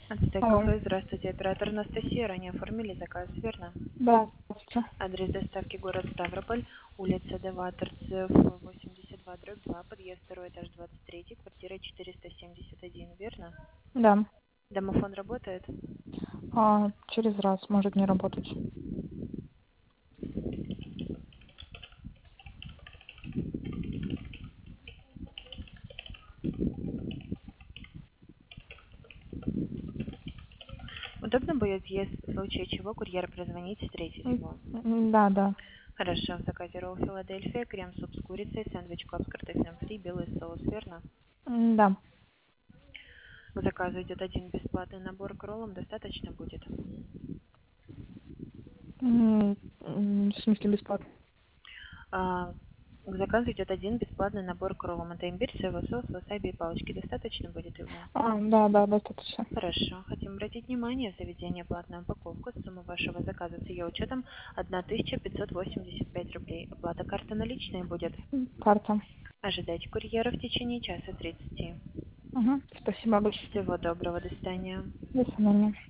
Ацтек Алло. кафе, здравствуйте, оператор Анастасия, ранее оформили заказ, верно? Да, здравствуйте. Адрес доставки город Ставрополь, улица Деваторцев, 82/2, подъезд 2, этаж 23, квартира 471, верно? Да. Домофон работает? Через раз может не работать. Удобно будет, если в случае чего курьер прозвонить, встретить его? Да, да. Хорошо, в заказе ролл Филадельфия, крем-суп с курицей, сэндвич клаб с картофелем фри, белый соус, верно? Да. К заказу идет один бесплатный набор к роллам, достаточно будет? В смысле бесплатно? К заказу идет один бесплатный набор к роллам. Это имбирь, соевый соус, васаби и палочки. Достаточно будет его? Да, да, достаточно. Хорошо. Хотим обратить внимание, заведение платная упаковка. Сумма вашего заказа с ее учетом 1585 рублей. Оплата карты наличной будет. Карта. Ожидайте курьера в течение часа 30. Спасибо большое. Всего доброго. До свидания. До свидания.